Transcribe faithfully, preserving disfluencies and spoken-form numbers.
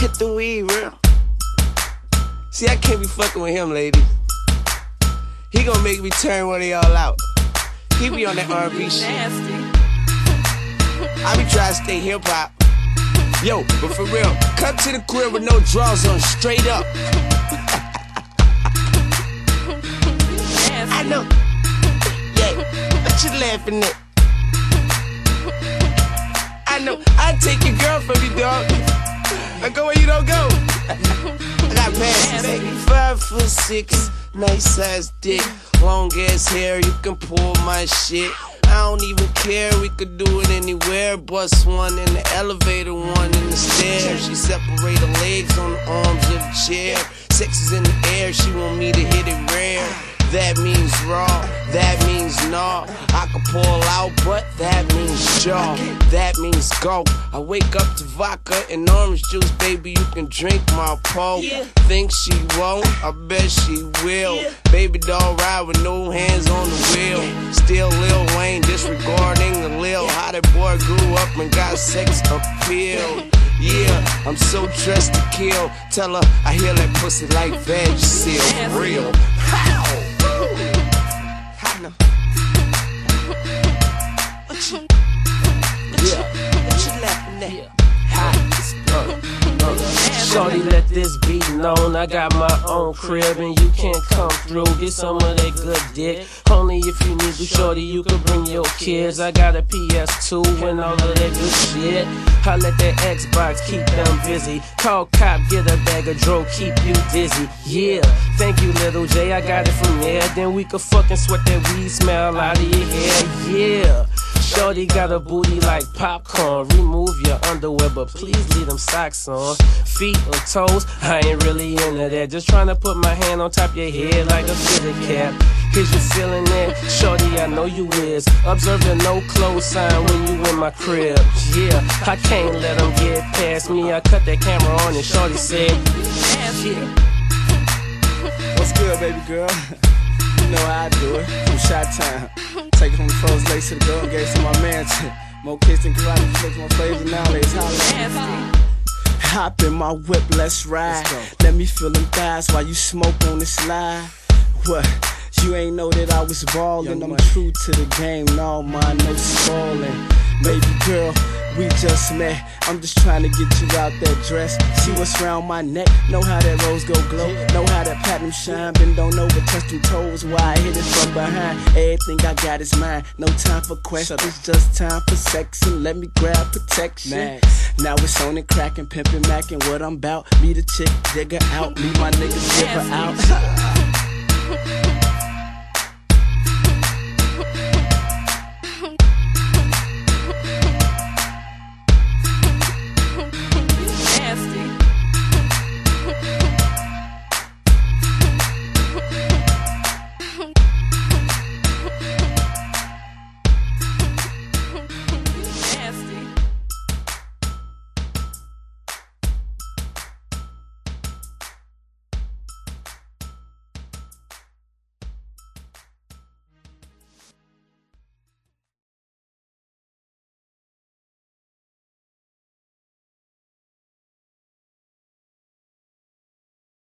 hit the weed real. See, I can't be fucking with him, ladies. He gonna make me turn one of y'all out. He be on that R and B shit. I be trying to stay hip-hop. Yo, but for real, come to the crib with no drawers on, straight up. I know. Yeah, what you laughing at? I know. I take your girl from you, dog. I go where you don't go. I got passes, baby. Five foot six, nice ass dick, long ass hair. You can pull my shit. I don't even care, we could do it anywhere. Bust one in the elevator, one in the stairs. She separate her legs on the arms of the chair. Sex is in the air, she want me to hit it rare. That means raw, that means gnaw. I can pull out, but that means jaw. That means go. I wake up to vodka and orange juice, baby, you can drink my pole. Yeah. Think she won't? I bet she will. Yeah. Baby doll ride with no hands on the wheel. Yeah. Still Lil Wayne disregarding the Lil. How that boy grew up and got sex appeal. Yeah, I'm so dressed to kill. Tell her I hear that pussy like veg seal. For real. How? What you, what you, what you laughing at? Uh, uh, Shorty, let this be known. I got my own crib and you can't come through. Get some of that good dick. Only if you need to, shorty, you can bring your kids. I got a P S two and all of that good shit. I let that Xbox keep them busy. Call cop, get a bag of dro, keep you dizzy. Yeah, thank you, little J, I got it from there. Then we could fucking sweat that weed smell out of your hair. Yeah, shorty got a booty like popcorn. Remove your underwear, but please leave them socks on. Feet or toes, I ain't really into that. Just trying to put my hand on top of your head like a fitted cap. Is you feeling it? Shorty, I know you is. Observe the no clothes sign when you in my crib. Yeah, I can't let them get past me. I cut that camera on and shorty said, yeah. What's good, baby girl? You know how I do it. From Shot Town. Take it from the first lace to the girl and gave to my man. More kids than karate flicks, my favorite nowadays. Holla. Hop in my whip, let's ride. Let's let me feel them thighs while you smoke on the slide. What? You ain't know that I was ballin'. I'm true to the game, no mind, no spoiling. Baby girl, we just met. I'm just trying to get you out that dress. See what's round my neck, know how that rose gold glow, know how that platinum shine. Bend don't over, touch them toes, why I hit it from behind. Everything I got is mine, no time for questions, just time for sex. And let me grab protection. Max. Now it's on and crackin', pimpin', mackin', what I'm bout. Meet a chick, dig her out, meet my niggas, give her out.